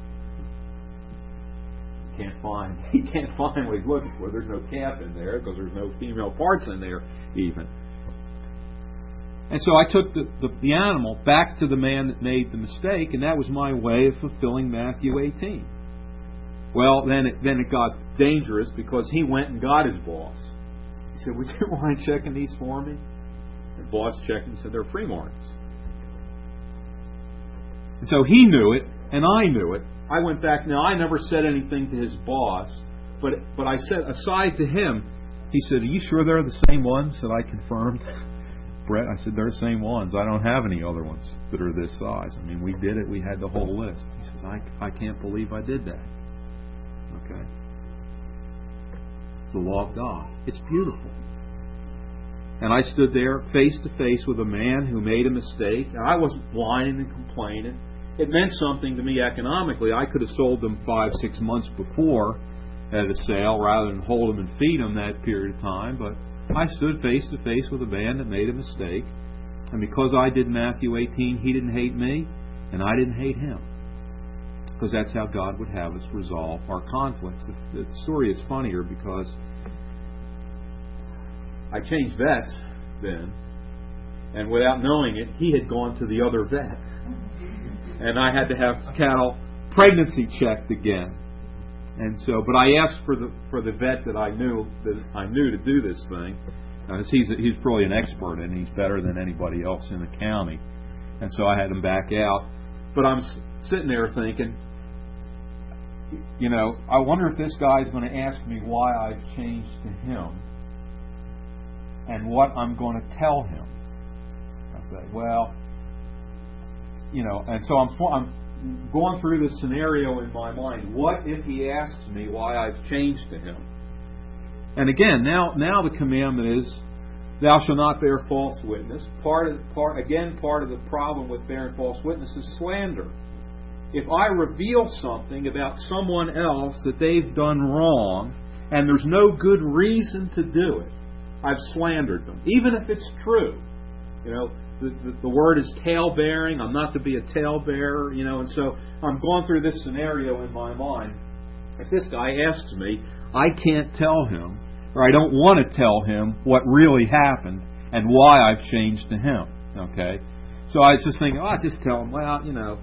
He can't find, he can't find what he's looking for. There's no calf in there because there's no female parts in there even. And so I took the, the, the animal back to the man that made the mistake, and that was my way of fulfilling Matthew eighteen. Well, then it, then it got dangerous because he went and got his boss. He said, would you mind checking these for me? The boss checked and said, they're free markets. And so he knew it, and I knew it. I went back. Now, I never said anything to his boss, but but I said, aside to him, he said, are you sure they're the same ones that I confirmed? Brett, I said, they're the same ones. I don't have any other ones that are this size. I mean, we did it. We had the whole list. He says, I, I can't believe I did that. Okay? The law of God. It's beautiful. And I stood there face to face with a man who made a mistake. And I wasn't whining and complaining. It meant something to me economically. I could have sold them five, six months before at a sale rather than hold them and feed them that period of time. But I stood face to face with a man that made a mistake. And because I did Matthew eighteen, he didn't hate me, and I didn't hate him. Because that's how God would have us resolve our conflicts. The, the story is funnier because I changed vets then, and without knowing it, he had gone to the other vet. And I had to have cattle pregnancy checked again. And so, but I asked for the for the vet that I knew that I knew to do this thing. Uh, he's he's probably an expert, and he's better than anybody else in the county. And so I had him back out. But I'm sitting there thinking, you know, I wonder if this guy's going to ask me why I've changed to him, and what I'm going to tell him. I say, well, you know, and so I'm I'm. going through this scenario in my mind. What if he asks me why I've changed to him? And again, now now the commandment is, thou shalt not bear false witness. Part of part again, part of the problem with bearing false witness is slander. If I reveal something about someone else that they've done wrong, and there's no good reason to do it, I've slandered them, even if it's true. You know. The, the, the word is tale-bearing. I'm not to be a tale-bearer, you know, and so I'm going through this scenario in my mind. If this guy asks me, I can't tell him, or I don't want to tell him what really happened and why I've changed to him, okay? So I was just thinking, oh, I'll just tell him, well, you know,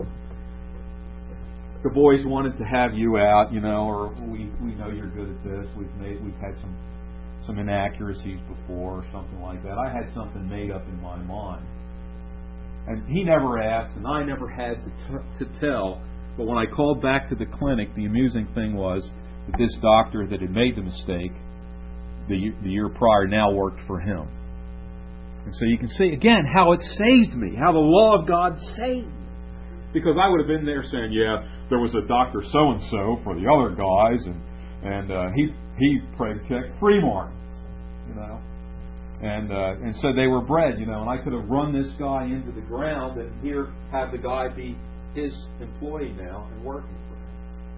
the boys wanted to have you out, you know, or we we know you're good at this. We've made we've had some some inaccuracies before, or something like that. I had something made up in my mind. And he never asked, and I never had to, t- to tell. But when I called back to the clinic, the amusing thing was that this doctor that had made the mistake the, the year prior now worked for him. And so you can see, again, how it saved me, how the law of God saved me. Because I would have been there saying, yeah, there was a Doctor So-and-so for the other guys, and, and uh, he, he preg checked free markets, you know. And uh, and so they were bred, you know, and I could have run this guy into the ground and here have the guy be his employee now and working for him.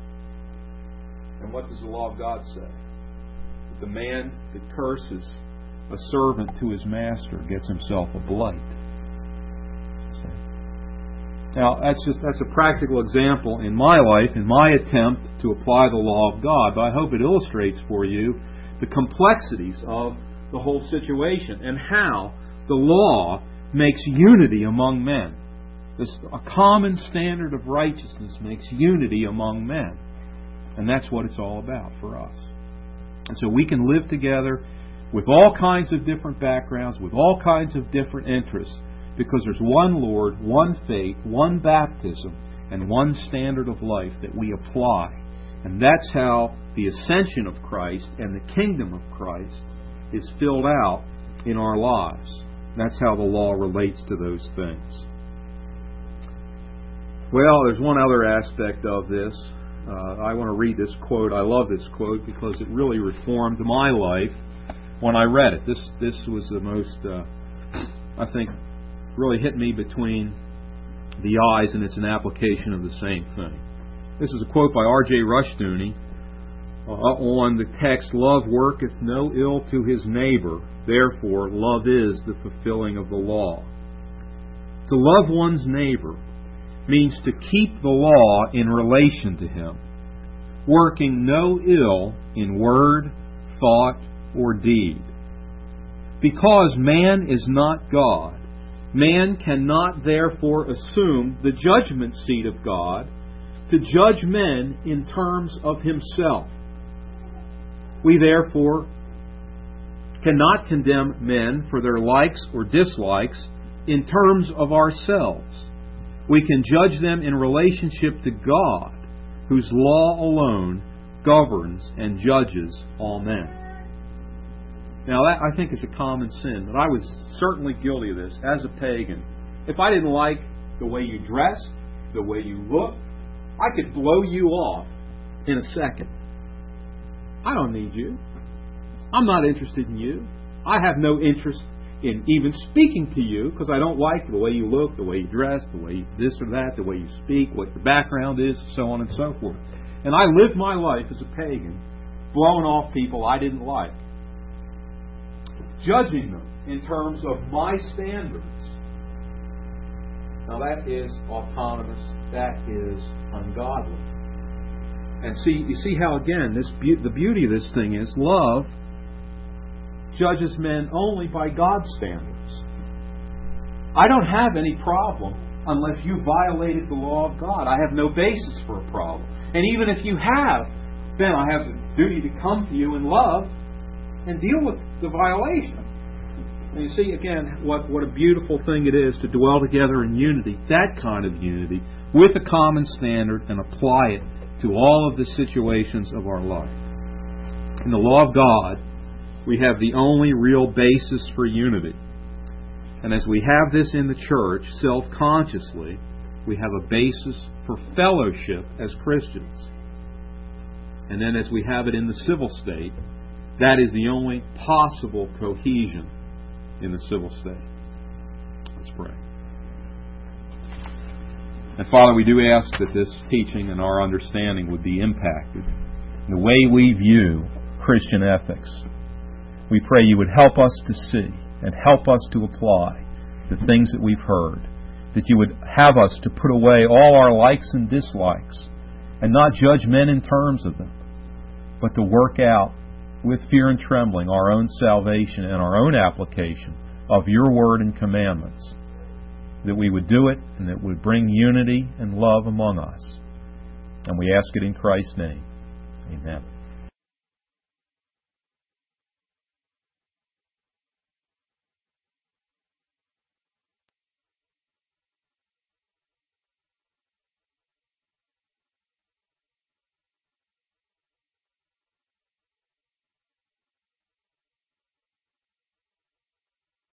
And what does the law of God say? That the man that curses a servant to his master gets himself a blight. Now that's just that's a practical example in my life, in my attempt to apply the law of God. But I hope it illustrates for you the complexities of the whole situation and how the law makes unity among men. This, a common standard of righteousness makes unity among men. And that's what it's all about for us. And so we can live together with all kinds of different backgrounds, with all kinds of different interests, because there's one Lord, one faith, one baptism, and one standard of life that we apply. And that's how the ascension of Christ and the kingdom of Christ is filled out in our lives. That's how the law relates to those things. Well, there's one other aspect of this. Uh, I want to read this quote. I love this quote because it really reformed my life when I read it. This this was the most, uh, I think, really hit me between the eyes, and it's an application of the same thing. This is a quote by R J Rushdoony uh, on the text, "Love worketh no ill to his neighbor, therefore love is the fulfilling of the law." To love one's neighbor means to keep the law in relation to him, working no ill in word, thought, or deed. Because man is not God, man cannot therefore assume the judgment seat of God to judge men in terms of himself. We therefore cannot condemn men for their likes or dislikes in terms of ourselves. We can judge them in relationship to God, whose law alone governs and judges all men. Now that, I think, is a common sin, but I was certainly guilty of this as a pagan. If I didn't like the way you dressed, the way you looked, I could blow you off in a second. I don't need you. I'm not interested in you. I have no interest in even speaking to you because I don't like the way you look, the way you dress, the way you this or that, the way you speak, what your background is, so on and so forth. And I lived my life as a pagan, blowing off people I didn't like, judging them in terms of my standards. Now that is autonomous. That is ungodly. And see, you see how again this be- the beauty of this thing is love judges men only by God's standards. I don't have any problem unless you violated the law of God. I have no basis for a problem. And even if you have, then I have the duty to come to you in love and deal with the violation. And you see, again, what, what a beautiful thing it is to dwell together in unity, that kind of unity, with a common standard and apply it to all of the situations of our life. In the law of God, we have the only real basis for unity. And as we have this in the church, self-consciously, we have a basis for fellowship as Christians. And then as we have it in the civil state, that is the only possible cohesion in the civil state. Let's pray. And Father, we do ask that this teaching and our understanding would be impacted in the way we view Christian ethics. We pray you would help us to see and help us to apply the things that we've heard, that you would have us to put away all our likes and dislikes and not judge men in terms of them, but to work out with fear and trembling our own salvation and our own application of your word and commandments, that we would do it and that would bring unity and love among us. And we ask it in Christ's name. Amen.